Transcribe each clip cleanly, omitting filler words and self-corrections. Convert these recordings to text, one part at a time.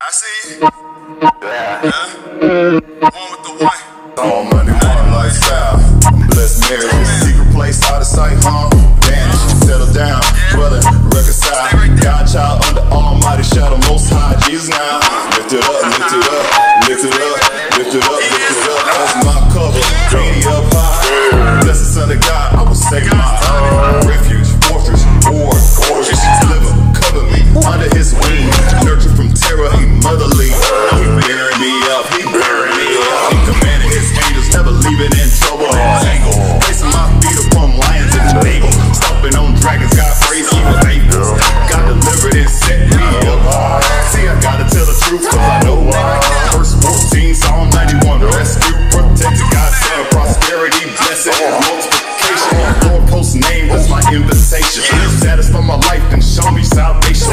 I see you. Yeah. One with the white. All money, one lifestyle. Blessed marriage, secret place out of sight, vanish, settle down, dwelling, reconcile. Godchild under Almighty shadow, Most High, Jesus now. Lift it up, lift it up, lift it up, lift it up, lift it up. That's my cover, baby up high. Bless the Son of God, I will say my refuge, fortress, ward, gorgeous. Deliver, cover me under His wing. Nurture from terror, He motherly. He bearing me up, He bearing me up. He commanded His angels, never leaving in trouble. Placing my feet upon lions and eagles, stomping on dragons, God praise evil angels. God delivered and set me up. See, I gotta tell the truth, cause I know why. Verse 14, Psalm 91, rescue, protected, God's son, prosperity, blessing, multiplication. Lord post name, that's my invitation. Satisfy my life and show me salvation.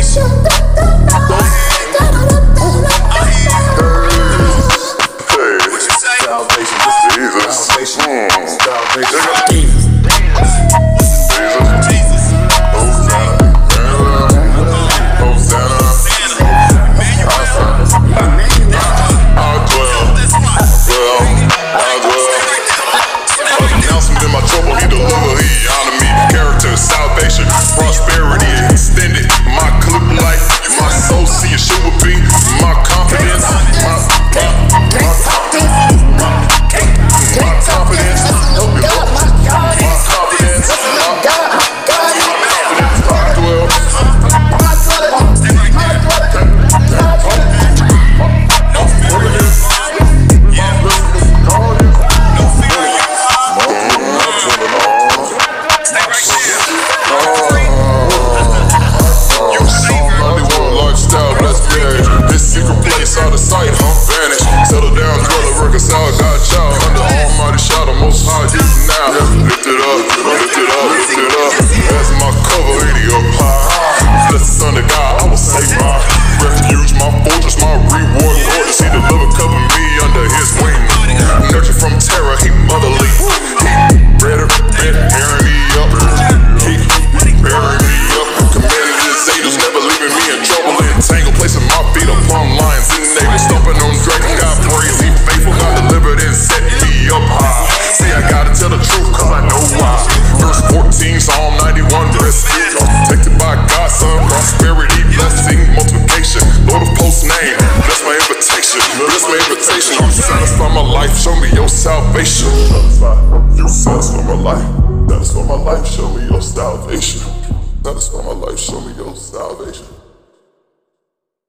Salvation, prosperity extended. My clip life, my soul see it should be. My confidence, my confidence, my confidence, out of sight, vanish. Settle down, dwell, reconcile, Godchild under Almighty shadow, Most High, Jesus now. Lift it up, lift it up, lift it up. That's my cover, 80 up high. Bless the Son of God, I will say my refuge, my fortress, my reward. Gorgeous, He deliver, cover me under His wing. Nurture from terror, He motherly. Better, bearing me up. Keep bearing me up. Commanded His angels, never leaving me in trouble. Entangled, placing my feet upon lions. Stomping on dragons, God praise, He faithful, God delivered and set me up high. See, I gotta tell the truth, cause I know why. Verse 14, Psalm 91, rescue, protected by God's Son, prosperity, blessing, multiplication. Lord of post name, bless my invitation, bless my invitation. You satisfy my life, show me your salvation. You satisfy my life, satisfy my life, show me your salvation. Satisfy my life, show me your salvation.